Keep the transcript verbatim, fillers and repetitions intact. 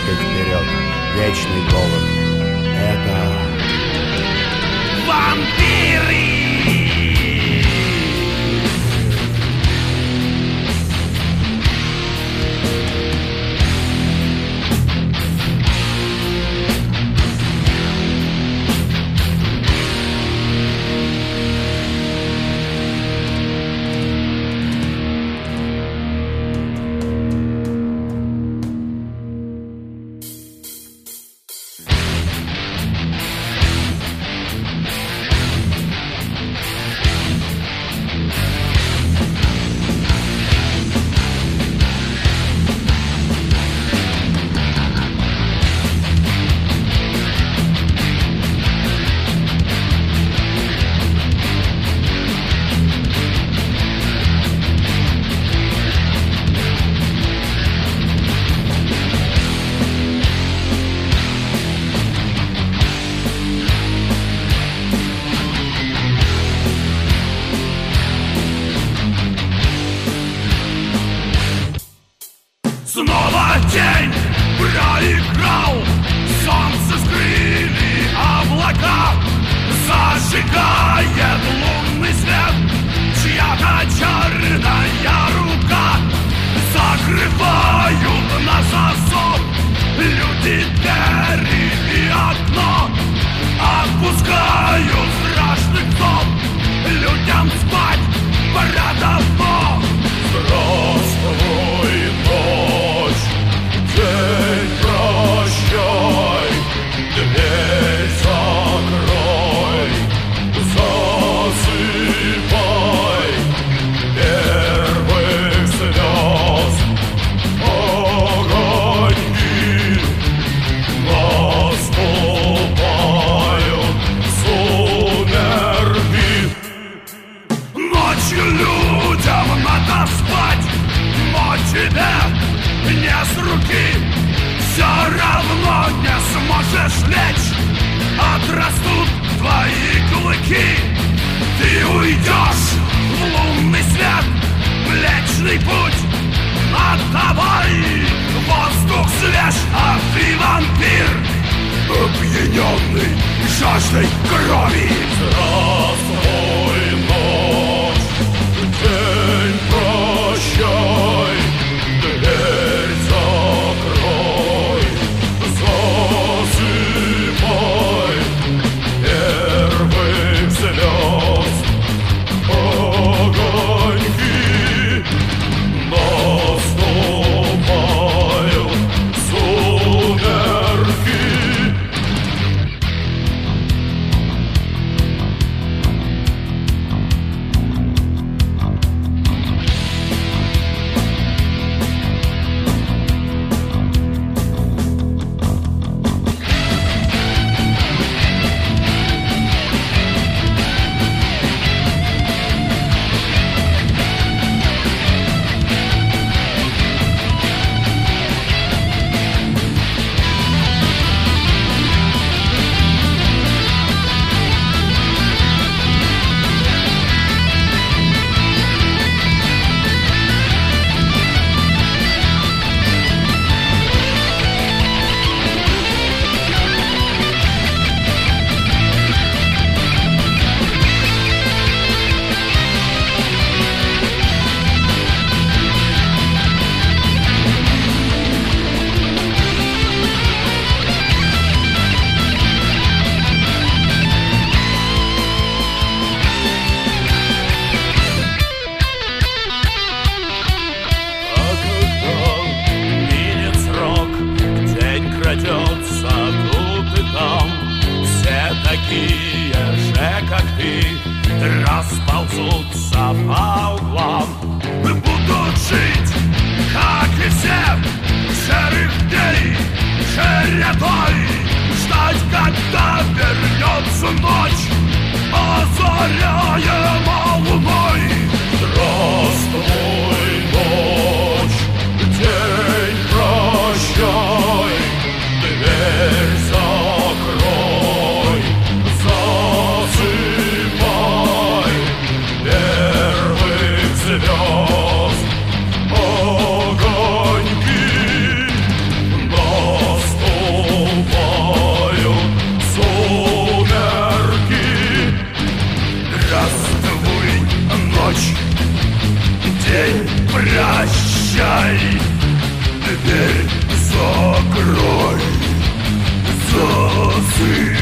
пушкой вперед. Вечный голод — это вампиры! Снова день проиграл, солнце скрыли облака, зажигает лунный свет чья-то черная рука. Закрывают на засов люди двери и окно, отпускают страшный сон, людям спать пора давно. Здравствуй, ночь, день прощай, дверь закрой, засыпай, первых слез огоньки наступают сумерки. Ночью людям надо спать, но тебе не с руки. Все равно не сможешь лечь, отрастут твои клыки. Ты уйдешь в лунный свет, Млечный путь над тобой. Воздух свеж, а ты вампир, опьяненный жаждой крови. Здравствуй, ночь, день прощай, дверь закрой, засыпай, первых слез огоньки наступают сумерки. Расползутся по углам, будут жить, как и все, серых дней чередой, ждать, когда вернется ночь, озаряема луной. Здравствуй, ночь, день прощай, дверь закрой, засыпай, первых звезд огоньки наступают прощай, дверь закрой, засыпай.